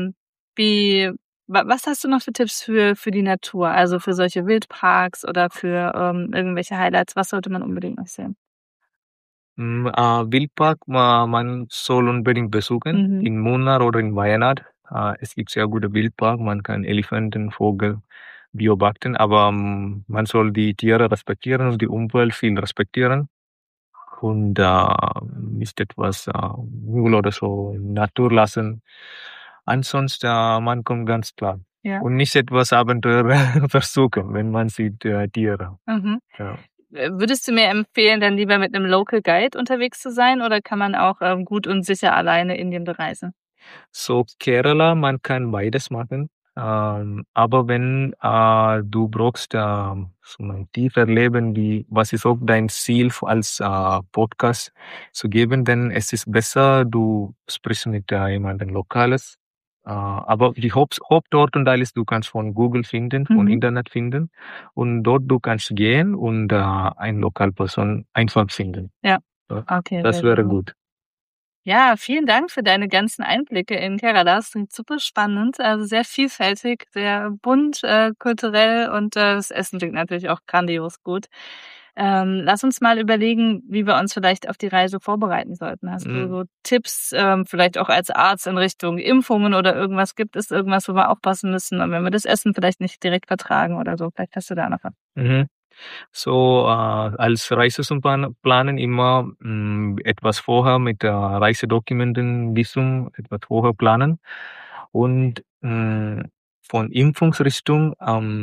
was hast du noch für Tipps für die Natur? Also für solche Wildparks oder für irgendwelche Highlights? Was sollte man unbedingt noch sehen? Wildpark, man soll unbedingt besuchen, in Munnar oder in Wayanad. Es gibt sehr gute Wildpark, man kann Elefanten, Vögel beobachten, aber man soll die Tiere respektieren und die Umwelt viel respektieren und nicht etwas Müll oder so in Natur lassen. Ansonsten, man kommt ganz klar. Ja. Und nicht etwas Abenteuer versuchen, wenn man sieht Tiere. Ja. Würdest du mir empfehlen, dann lieber mit einem Local Guide unterwegs zu sein oder kann man auch gut und sicher alleine Indien bereisen? So Kerala, man kann beides machen. Aber wenn du brauchst so ein tiefer Leben, was ist auch dein Ziel als Podcast zu geben, dann es ist besser, du sprichst mit jemandem Lokales. Aber die Hauptort und alles, du kannst von Google finden, von Internet finden. Und dort du kannst gehen und eine Lokalperson einfach finden. Ja. So, Okay, das sehr wäre gut. gut. Ja, vielen Dank für deine ganzen Einblicke in Kerala. Das klingt super spannend, also sehr vielfältig, sehr bunt, kulturell und das Essen klingt natürlich auch grandios gut. Lass uns mal überlegen, wie wir uns vielleicht auf die Reise vorbereiten sollten. Hast du so Tipps, vielleicht auch als Arzt in Richtung Impfungen oder irgendwas? Gibt es irgendwas, wo wir aufpassen müssen? Und wenn wir das Essen vielleicht nicht direkt vertragen oder so, vielleicht hast du da noch was. So, als Reise zum Planen immer etwas vorher mit Reisedokumenten, Visum etwas vorher planen. Und von Impfungsrichtung,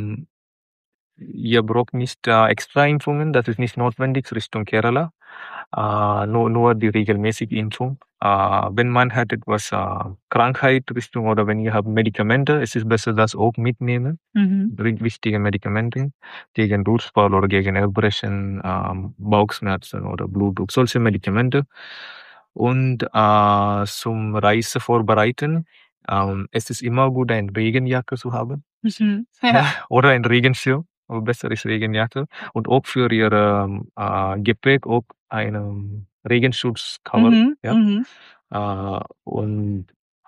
ihr braucht nicht extra Impfungen, das ist nicht notwendig Richtung Kerala. Nur die regelmäßige Impfung. Wenn man hat etwas Krankheit Richtung oder wenn ihr habt Medikamente, es ist besser, das auch mitnehmen. Wichtige Medikamente gegen Durchfall oder gegen Erbrechen, Bauchschmerzen oder Blutdruck, solche Medikamente. Und zum Reise vorbereiten, es ist immer gut, eine Regenjacke zu haben. Ja, oder ein Regenschirm. Aber besser ist Regenjacke. Und auch für ihr Gepäck auch einen Regenschutzcover. Und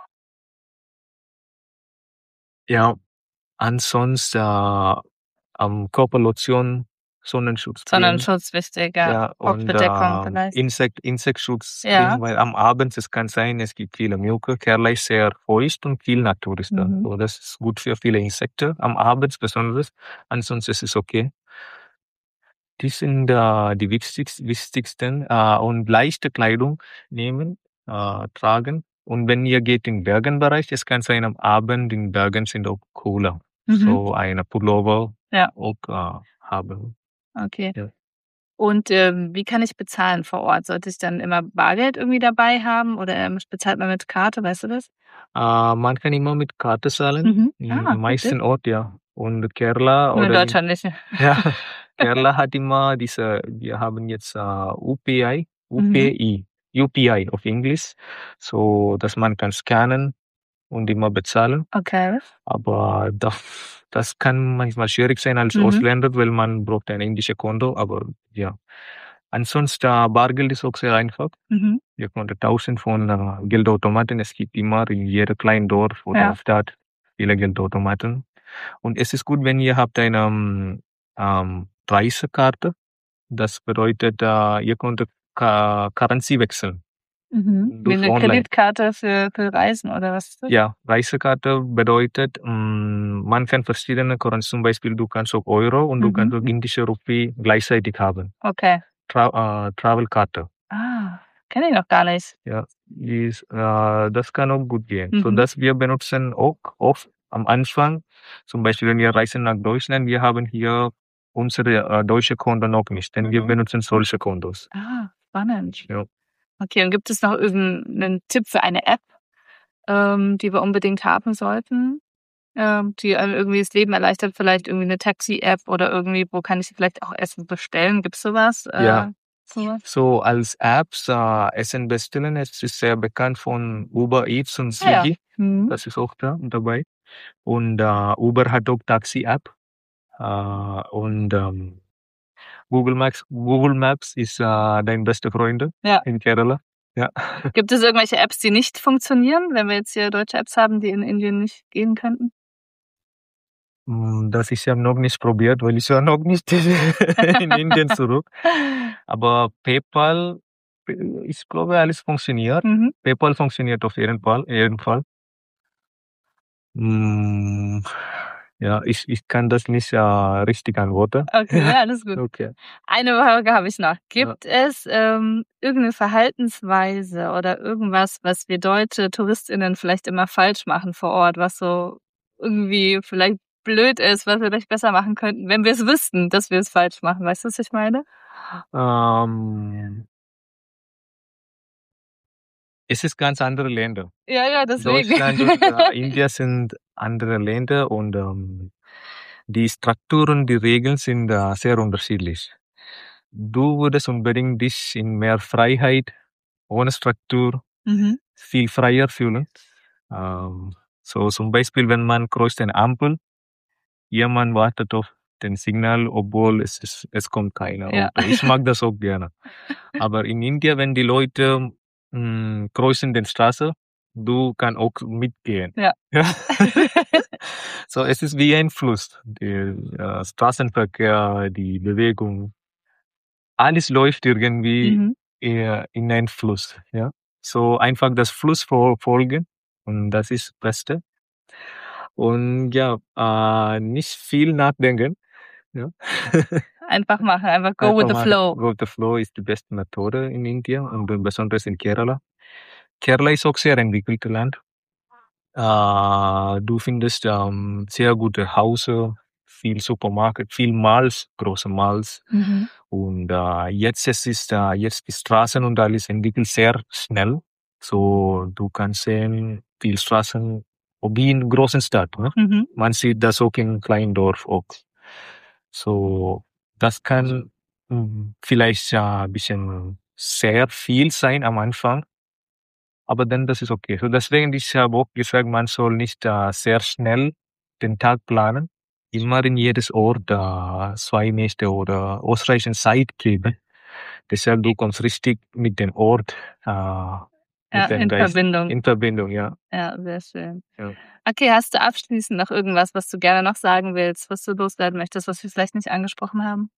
ja, ansonsten Körperlotion, Sonnenschutzcreme. Sonnenschutz wichtig, ja. Und Kopfbedeckung vielleicht. Insektschutzcreme, weil am Abend es kann sein, es gibt viele Mücken. Kerala ist sehr feucht und viel Natur ist da. So, das ist gut für viele Insekten. Am Abend besonders. Ansonsten ist es okay. Die sind die wichtigsten. Und leichte Kleidung nehmen, tragen. Und wenn ihr geht in Bergenbereich, es kann sein, am Abend in Bergen sind auch cooler. So eine Pullover auch haben. Okay. Ja. Und wie kann ich bezahlen vor Ort? Sollte ich dann immer Bargeld irgendwie dabei haben oder bezahlt man mit Karte, weißt du das? Man kann immer mit Karte zahlen. In meisten Orten, ja. Und Kerala Nur in oder Deutschland nicht. ja, Kerala hat immer wir haben jetzt UPI auf Englisch, so dass man kann scannen und immer bezahlen. Okay. Aber das kann manchmal schwierig sein als Ausländer, weil man braucht ein englisches Konto. Aber ja, ansonsten Bargeld ist auch sehr einfach. Wir konnten tauschen von Geldautomaten. Es gibt immer in jedem kleinen Dorf oder Stadt viele Geldautomaten. Und es ist gut, wenn ihr habt eine Reisekarte. Das bedeutet, ihr könnt Currency wechseln. Wie eine Kreditkarte für Reisen oder was ist das? Ja, Reisekarte bedeutet, man kann verschiedene Currency, zum Beispiel du kannst auch Euro und du kannst auch indische Rupie gleichzeitig haben. Okay. Travelkarte. Kenne ich noch gar nicht. Ja, das kann auch gut gehen. So, dass wir benutzen auch oft am Anfang, zum Beispiel wenn wir reisen nach Deutschland, wir haben hier unsere deutsche Konto noch nicht, denn wir benutzen solche Kontos. Spannend. Ja. Okay, und gibt es noch irgendeinen Tipp für eine App, die wir unbedingt haben sollten, die einem irgendwie das Leben erleichtert? Vielleicht irgendwie eine Taxi-App oder irgendwie, wo kann ich vielleicht auch Essen bestellen? Gibt es sowas? Ja. Sowas? So als Apps Essen bestellen, es ist sehr bekannt von Uber Eats und Swiggy. Das ist auch dabei. Und Uber hat auch Taxi-App. Und Google Maps ist dein bester Freund in Kerala. Ja. Gibt es irgendwelche Apps, die nicht funktionieren, wenn wir jetzt hier deutsche Apps haben, die in Indien nicht gehen könnten? Das ich habe noch nicht probiert, weil ich war noch nicht in Indien zurück. Aber PayPal, ich glaube, alles funktioniert. PayPal funktioniert auf jeden Fall. Ja, ich kann das nicht richtig antworten. Okay, ja, alles gut. Okay. Eine Frage habe ich noch. Gibt es irgendeine Verhaltensweise oder irgendwas, was wir deutsche TouristInnen vielleicht immer falsch machen vor Ort, was so irgendwie vielleicht blöd ist, was wir vielleicht besser machen könnten, wenn wir es wüssten, dass wir es falsch machen? Weißt du, was ich meine? Es ist ganz andere Länder. Ja, deswegen. Deutschland und India sind andere Länder und die Strukturen, die Regeln sind sehr unterschiedlich. Du würdest unbedingt dich in mehr Freiheit, ohne Struktur, viel freier fühlen. So zum Beispiel, wenn man kreuzt eine Ampel, jemand wartet auf den Signal, obwohl es kommt keiner. Ja. Ich mag das auch gerne. Aber in India, wenn die Leute kreuzen die Straße, du kannst auch mitgehen. Ja. So, es ist wie ein Fluss. Der Straßenverkehr, die Bewegung, alles läuft irgendwie in einen Fluss. Ja? So einfach das Fluss folgen und das ist das Beste. Und ja, nicht viel nachdenken. Ja. Einfach machen, einfach go with the flow. Go with the flow ist die beste Methode in India und besonders in Kerala. Kerala ist auch sehr entwickeltes Land. Du findest sehr gute Häuser, viel Supermarkt, viel Malls, große Malls. Und jetzt die Straßen und alles entwickelt sehr schnell. So, du kannst sehen, viele Straßen, wie in großen Stadt. Ne? Man sieht das auch in kleinen Dorf auch. So, das kann vielleicht ein bisschen sehr viel sein am Anfang. Aber dann, das ist okay. So deswegen, ich habe auch gesagt, man soll nicht sehr schnell den Tag planen. Immer in jedes Ort 2 Nächte oder ausreichend Zeit geben. Deshalb, du kommst richtig mit dem Ort in Verbindung. In Verbindung, ja. Ja, sehr schön. Ja. Okay, hast du abschließend noch irgendwas, was du gerne noch sagen willst, was du loswerden möchtest, was wir vielleicht nicht angesprochen haben?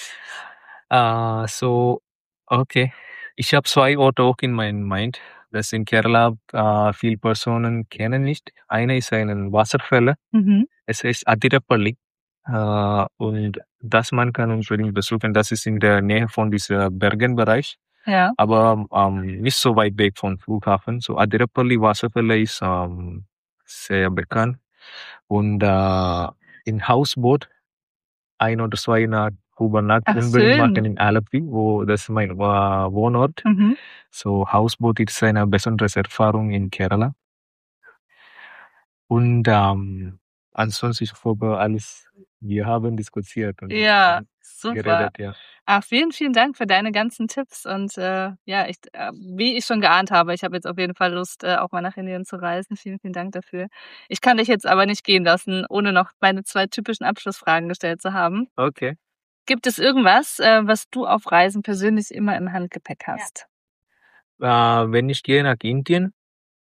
Okay. Ich habe 2 Orte auch in meinem Mind. Das in Kerala viele Personen kennen nicht. Eine ist ein Wasserfälle. Es heißt Adirapalli. Und das man kann unbedingt besuchen. Das ist in der Nähe von diesem Bergenbereich. Ja. Aber nicht so weit weg vom Flughafen. So Adirapalli Wasserfälle ist sehr bekannt. Und in Hausboot 1 oder 2 Nacht übernachten unbedingt machen in Alleppey, wo das ist mein Wohnort. So Hausboot ist eine besondere Erfahrung in Kerala. Und ansonsten, ich hoffe, alles, wir haben diskutiert. Und super. Geredet, ja. Vielen, vielen Dank für deine ganzen Tipps. Und wie ich schon geahnt habe, ich habe jetzt auf jeden Fall Lust, auch mal nach Indien zu reisen. Vielen, vielen Dank dafür. Ich kann dich jetzt aber nicht gehen lassen, ohne noch meine 2 typischen Abschlussfragen gestellt zu haben. Okay. Gibt es irgendwas, was du auf Reisen persönlich immer im Handgepäck hast? Wenn ich gehe nach Indien,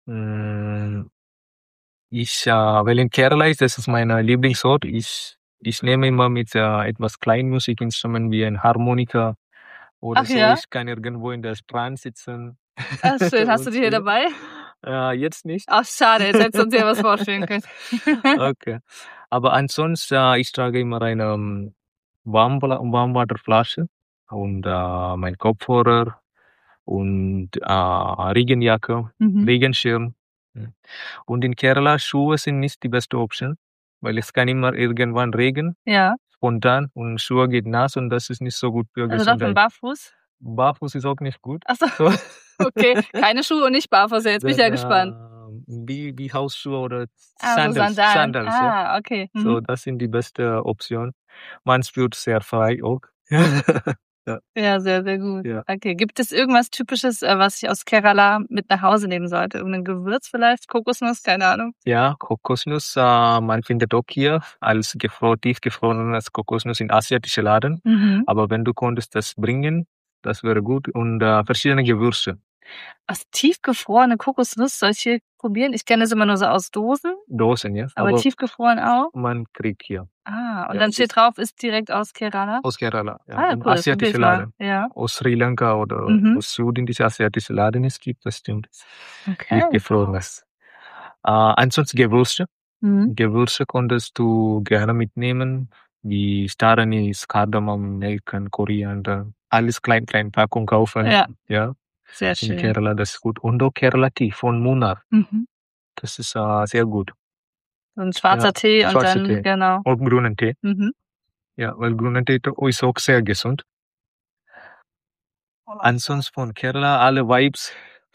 weil in Kerala das ist mein Lieblingsort. Ich nehme immer mit etwas kleinen Musikinstrumenten wie ein Harmonika oder so. Ja? Ich kann irgendwo in der Strand sitzen. Ach, schön. Hast du die hier dabei? Jetzt nicht. Ach, schade. Jetzt hättest du uns ja was vorstellen können. Okay. Aber ansonsten, ich trage immer eine Warmwasserflasche und mein Kopfhörer und Regenjacke, Regenschirm. Und in Kerala, Schuhe sind nicht die beste Option, weil es kann immer irgendwann regnen, spontan, und Schuhe geht nass und das ist nicht so gut für Gesundheit. Also dann barfuß? Barfuß ist auch nicht gut. Ach so. Okay, keine Schuhe und nicht barfuß, jetzt bin ich ja gespannt. Wie Hausschuhe oder Sandals. Ja. Okay. So, das sind die beste Option. Man spürt sehr frei auch. Ja, sehr, sehr gut. Ja. Okay, gibt es irgendwas Typisches, was ich aus Kerala mit nach Hause nehmen sollte? Irgendein Gewürz vielleicht? Kokosnuss? Keine Ahnung. Ja, Kokosnuss, man findet auch hier als tiefgefrorenes Kokosnuss in asiatischen Laden. Aber wenn du konntest das bringen, das wäre gut. Und verschiedene Gewürze. Was, tiefgefrorene Kokosnuss? Soll ich hier probieren? Ich kenne es immer nur so aus Dosen. Dosen, ja. Aber tiefgefroren auch? Man kriegt hier. Und dann steht drauf, ist direkt aus Kerala? Aus Kerala, ja. Cool, asiatische Laden. Ja. Aus Sri Lanka oder aus südindische asiatische Laden gibt, das stimmt. Okay. Tiefgefrorenes. Ansonsten Gewürze. Gewürze konntest du gerne mitnehmen, wie Star Anise, Kardamom, Nelken, Koriander. Alles klein Packung kaufen. Ja. Sehr schön. In Kerala, das ist gut. Und auch Kerala Tee von Munnar. Das ist sehr gut. So ein schwarzer Tee und dann, Tee. genau. Und grünen Tee. Ja, weil grünen Tee ist auch sehr gesund. Ansonsten von Kerala, alle Vibes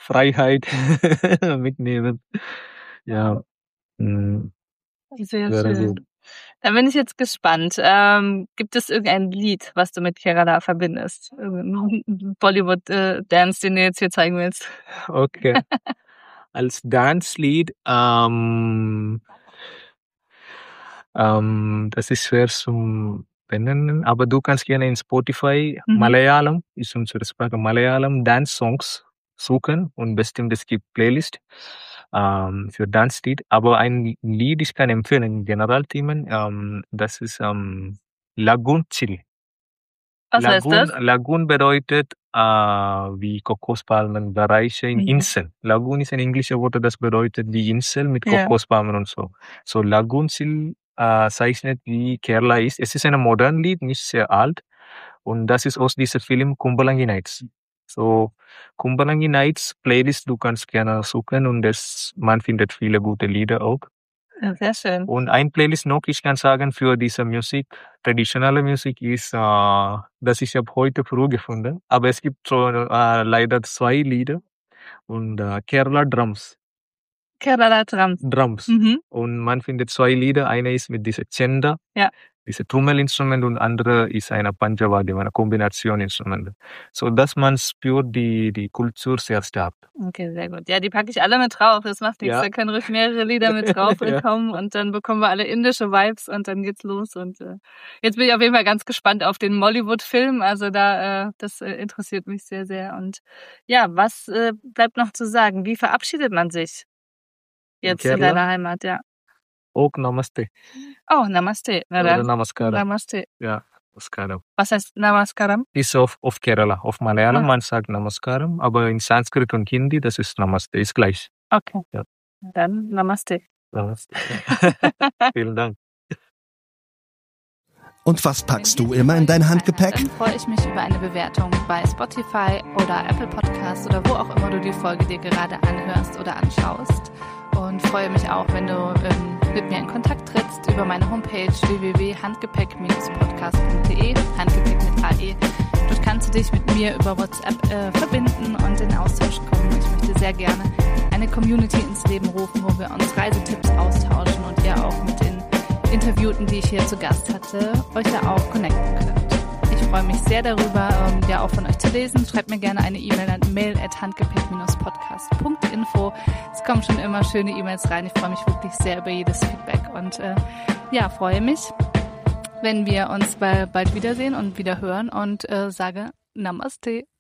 Freiheit mitnehmen. Ja. Sehr Wäre schön. gut. Da bin ich jetzt gespannt. Gibt es irgendein Lied, was du mit Kerala verbindest? Irgendein Bollywood-Dance, den du jetzt hier zeigen willst? Okay. Als Dance-Lied, das ist schwer zum benennen, aber du kannst gerne in Spotify Malayalam, ist unsere Sprache, Malayalam Dance-Songs suchen und bestimmt es gibt Playlist für Dance-Lied. Aber ein Lied, ich kann empfehlen, Generalthemen, das ist Lagoon Chill. Was heißt das? Lagoon bedeutet wie Kokospalmenbereiche in Insel. Lagoon ist ein englisches Wort, das bedeutet die Insel mit Ja. Kokospalmen und so. So Lagoon Chill zeichnet, wie Kerala ist. Es ist ein modernes Lied, nicht sehr alt. Und das ist aus diesem Film Kumbalangi Nights. So Kumbalangi Nights Playlist, du kannst gerne suchen und man findet viele gute Lieder auch. Ja, sehr schön. Und ein Playlist noch, ich kann sagen, für diese Musik, traditionelle Musik ist, das ich habe heute früh gefunden. Aber es gibt so leider 2 Lieder und Kerala Drums. Kerala Drums. Und man findet 2 Lieder. Eine ist mit dieser Chenda, diese Trommelinstrument, und andere ist eine Panjawadi, eine Kombinationinstrument. So dass man spürt die Kultur sehr stark. Okay, sehr gut. Ja, die packe ich alle mit drauf. Das macht nichts. Da können ruhig mehrere Lieder mit drauf kommen und dann bekommen wir alle indische Vibes und dann geht's los. Und jetzt bin ich auf jeden Fall ganz gespannt auf den Mollywood-Film. Also das interessiert mich sehr, sehr. Und ja, was bleibt noch zu sagen? Wie verabschiedet man sich jetzt in deiner Heimat? Ja. Auch Namaste. Oh, Namaste. Oder Namaskaram. Namaste. Ja, Namaskaram. Was heißt Namaskaram? Ist auf Kerala. Auf Malayalam man sagt Namaskaram, aber in Sanskrit und Hindi, das ist Namaste, ist gleich. Okay. Ja. Dann Namaste. Namaste. Vielen Dank. Und was packst du immer in dein Handgepäck? Dann freue ich mich über eine Bewertung bei Spotify oder Apple Podcasts oder wo auch immer du die Folge dir gerade anhörst oder anschaust. Und freue mich auch, wenn du mit mir in Kontakt trittst über meine Homepage www.handgepäck-podcast.de, Handgepäck mit AE. Dort kannst du dich mit mir über WhatsApp verbinden und in Austausch kommen. Ich möchte sehr gerne eine Community ins Leben rufen, wo wir uns Reisetipps austauschen und ihr auch mit den Interviewten, die ich hier zu Gast hatte, euch da auch connecten könnt. Ich freue mich sehr darüber, ja auch von euch zu lesen. Schreibt mir gerne eine E-Mail an mail@handgepäck-podcast.info. Es kommen schon immer schöne E-Mails rein. Ich freue mich wirklich sehr über jedes Feedback und freue mich, wenn wir uns bald wiedersehen und wieder hören und sage Namaste.